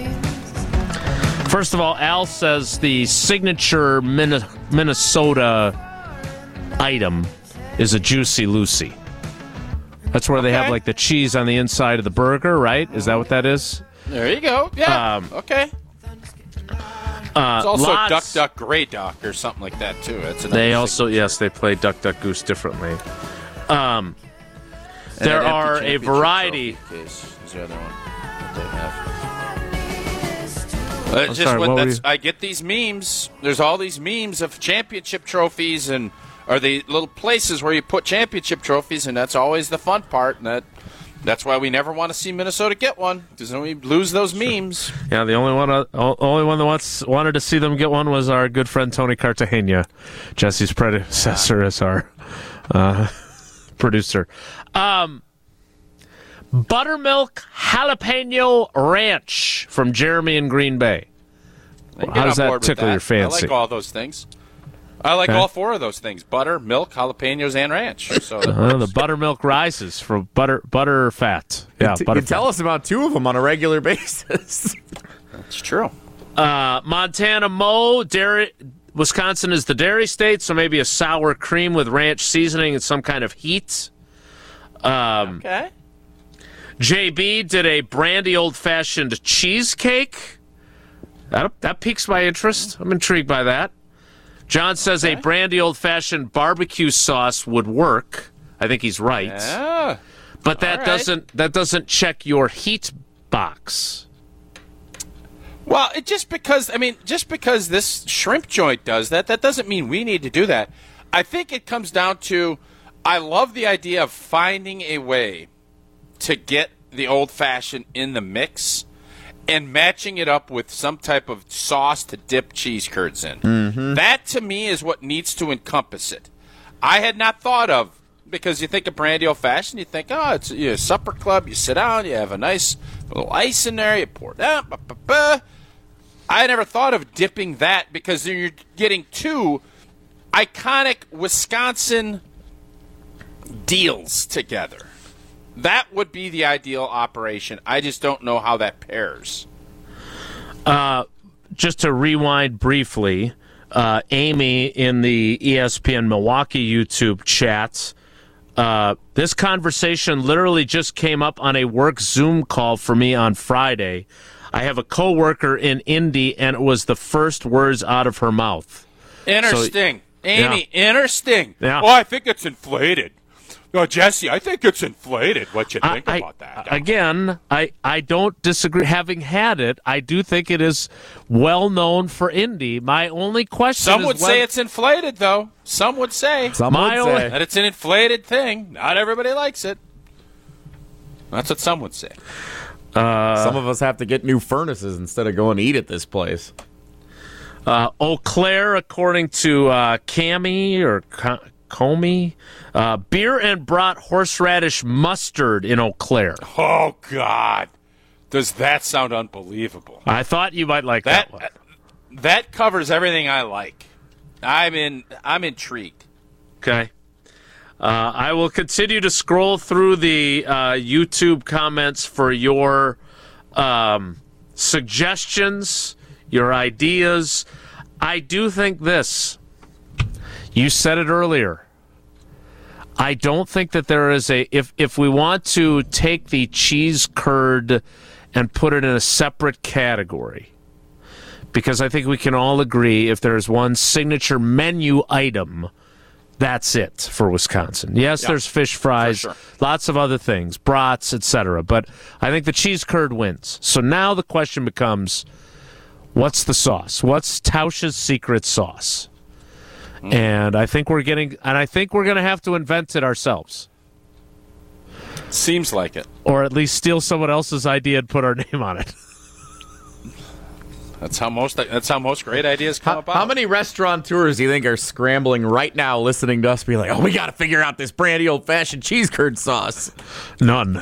First of all, Al says the signature Min- Minnesota item is a Juicy Lucy. That's where they Okay. have like the cheese on the inside of the burger, right? Is that what that is? There you go. Yeah. Um, okay. Uh, It's also lots- Duck Duck Grey Duck or something like that too. That's another They also, signature. yes, they play Duck Duck Goose differently. Um, And there an empty are a championship variety. trophy case is the other one that they have. Uh, just sorry, what, what were that's, you- I get these memes. There's all these memes of championship trophies and or the little places where you put championship trophies, and that's always the fun part. And that that's why we never want to see Minnesota get one, because then we lose those memes. Yeah, the only one, uh, o- only one that wants, wanted to see them get one was our good friend Tony Cartagena, Jesse's predecessor as our uh, producer. Um, Buttermilk Jalapeno Ranch from Jeremy in Green Bay. I can How get does on that board with tickle that. your fancy? I like all those things. I like Okay. all four of those things: butter, milk, jalapenos, and ranch. So that Uh, the works. buttermilk rises from butter butter fat. Yeah, T- butter you tell us about two of them on a regular basis. It's true. Uh, Montana Mo, dairy, Wisconsin is the dairy state, so maybe a sour cream with ranch seasoning and some kind of heat. Um, Okay. J B did a brandy old-fashioned cheesecake. That, that piques my interest. I'm intrigued by that. John says a brandy old-fashioned barbecue sauce would work. I think he's right. Yeah. But that all right. doesn't that doesn't check your heat box. Well, it just because I mean, just because this shrimp joint does that, that doesn't mean we need to do that. I think it comes down to I love the idea of finding a way to get the old fashioned in the mix and matching it up with some type of sauce to dip cheese curds in. Mm-hmm. That to me is what needs to encompass it. I had not thought of, because you think of brandy old fashioned, you think, oh, it's you know, a supper club, you sit down, you have a nice little ice in there, you pour it out. Bah, bah, bah. I never thought of dipping that, because then you're getting two iconic Wisconsin deals together. That would be the ideal operation. I just don't know how that pairs. Uh, just to rewind briefly, uh, Amy in the E S P N Milwaukee YouTube chat, uh, this conversation literally just came up on a work Zoom call for me on Friday. I have a coworker in Indy, and it was the first words out of her mouth. Interesting. Amy, interesting. Yeah. Oh, I think it's inflated. No, Jesse, I think it's inflated. What you think I, about that? Again, I, I don't disagree. Having had it, I do think it is well known for Indy. My only question Some is would whether, say it's inflated, though. Some would say Some My would only- say. that it's an inflated thing. Not everybody likes it. That's what some would say. Some of us have to get new furnaces instead of going to eat at this place. Uh, Eau Claire, according to uh, Cami or Co- Comey, uh, beer and brat horseradish mustard in Eau Claire. Oh, God. Does that sound unbelievable? I thought you might like that, That one. that covers everything I like. I'm in. I'm intrigued. Okay. Uh, I will continue to scroll through the uh, YouTube comments for your um, suggestions, your ideas. I do think this. You said it earlier. I don't think that there is a if if we want to take the cheese curd and put it in a separate category, because I think we can all agree if there's one signature menu item, that's it for Wisconsin. Yes, Yeah, there's fish fries, sure. lots of other things, brats, et cetera. But I think the cheese curd wins. So now the question becomes, what's the sauce? What's Tausch's secret sauce? Mm. And I think we're getting, and I think we're going to have to invent it ourselves, Seems like it. or at least steal someone else's idea and put our name on it. That's how most. That's how most great ideas come How, about. how many restaurateurs do you think are scrambling right now listening to us be like, oh, we got to figure out this brandy old-fashioned cheese curd sauce? None.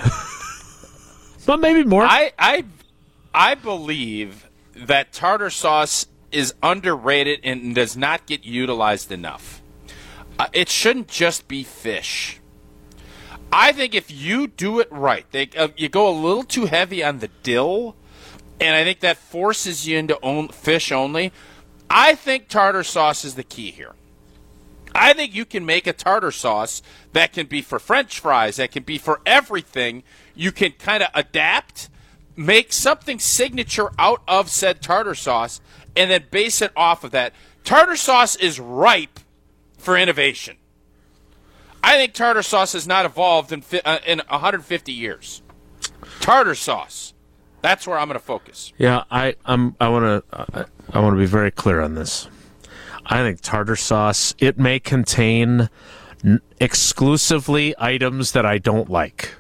But maybe more. I I I believe that tartar sauce is underrated and does not get utilized enough. Uh, it shouldn't just be fish. I think if you do it right, they, uh, you go a little too heavy on the dill, and I think that forces you into own, fish only. I think tartar sauce is the key here. I think you can make a tartar sauce that can be for French fries, that can be for everything. You can kind of adapt, make something signature out of said tartar sauce, and then base it off of that. Tartar sauce is ripe for innovation. I think tartar sauce has not evolved in uh, in one hundred fifty years. Tartar sauce. That's where I'm going to focus. Yeah, I I'm, I want to uh, I want to be very clear on this. I think tartar sauce, it may contain n- exclusively items that I don't like.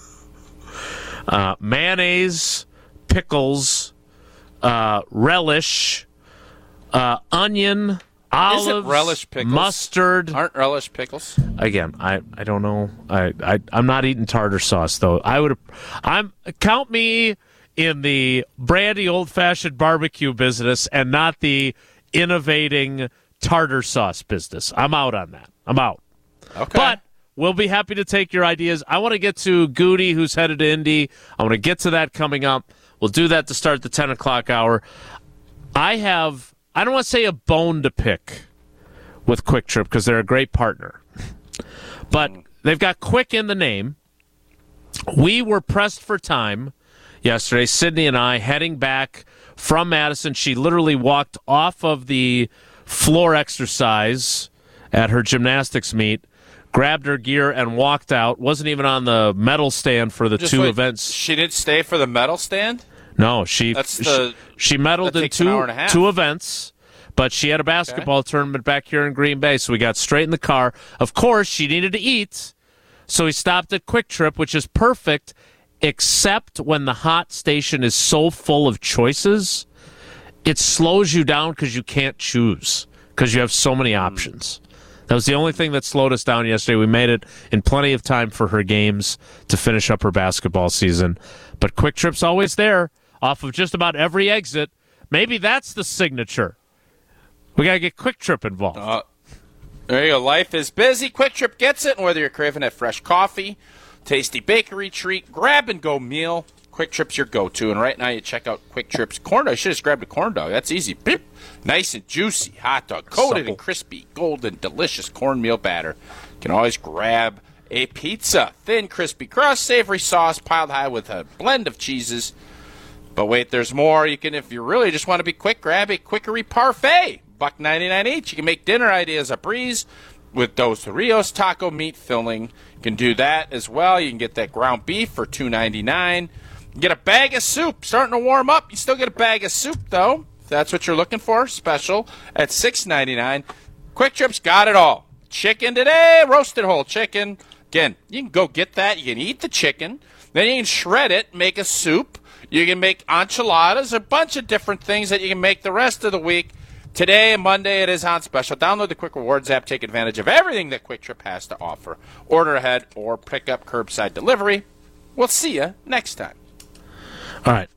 uh, mayonnaise, pickles, uh, relish, uh, onion, olives, Isn't relish pickles? mustard. Aren't relish pickles? Again, I, I don't know. I, I I'm not eating tartar sauce though. I would I'm count me in the brandy old fashioned barbecue business and not the innovating tartar sauce business. I'm out on that. I'm out. Okay. But we'll be happy to take your ideas. I want to get to Goody, who's headed to Indy. I want to get to that coming up. We'll do that to start the ten o'clock hour. I have, I don't want to say a bone to pick with Quick Trip because they're a great partner. But they've got Quick in the name. We were pressed for time yesterday, Sydney and I, heading back from Madison. She literally walked off of the floor exercise at her gymnastics meet, grabbed her gear, and walked out. Wasn't even on the medal stand for the Just two wait, events. She didn't stay for the medal stand? No, she That's the, she, she medaled that in takes an hour two and a half. two events, but she had a basketball okay. tournament back here in Green Bay, so we got straight in the car. Of course, she needed to eat, so we stopped at Quick Trip, which is perfect, except when the hot station is so full of choices, it slows you down because you can't choose, because you have so many options. That was the only thing that slowed us down yesterday. We made it in plenty of time for her games to finish up her basketball season. But Quick Trip's always there off of just about every exit. Maybe that's the signature. We got to get Quick Trip involved. Uh, there you go. Life is busy. Quick Trip gets it. And whether you're craving that fresh coffee, tasty bakery treat, grab-and-go meal, Quick Trip's your go-to. And right now you check out Quick Trip's corn dog. I should have just grabbed a corn dog. That's easy. Beep. Nice and juicy hot dog, coated Supple. in crispy, golden, delicious cornmeal batter. You can always grab a pizza. Thin, crispy crust, savory sauce, piled high with a blend of cheeses. But wait, there's more. You can, if you really just want to be quick, grab a Quickery Parfait. buck ninety-nine each. You can make dinner ideas a breeze with Dos Rios taco meat filling. You can do that as well. You can get that ground beef for two ninety-nine. Get a bag of soup. Starting to warm up. You still get a bag of soup, though. If that's what you're looking for, special at six ninety-nine. Quick Trip's got it all. Chicken today, roasted whole chicken. Again, you can go get that. You can eat the chicken. Then you can shred it, make a soup. You can make enchiladas, a bunch of different things that you can make the rest of the week. Today and Monday, it is on special. Download the Quick Rewards app. Take advantage of everything that Quick Trip has to offer. Order ahead or pick up curbside delivery. We'll see you next time. All right.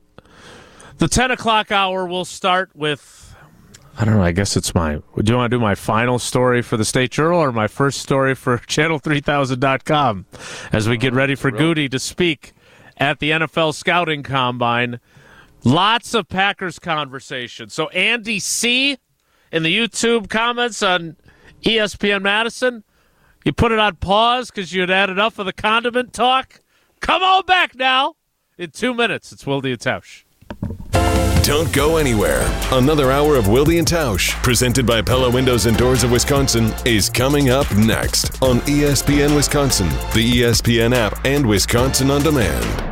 The ten o'clock hour will start with, I don't know, I guess it's my, do you want to do my final story for the State Journal or my first story for channel three thousand dot com as we get ready for Goody to speak at the N F L Scouting Combine? Lots of Packers conversation. So Andy C. in the YouTube comments on E S P N Madison, you put it on pause because you had had enough of the condiment talk? Come on back now. In two minutes, it's Wilde and Tausch. Don't go anywhere. Another hour of Wilde and Tausch, presented by Pella Windows and Doors of Wisconsin, is coming up next on E S P N Wisconsin, the E S P N app, and Wisconsin On Demand.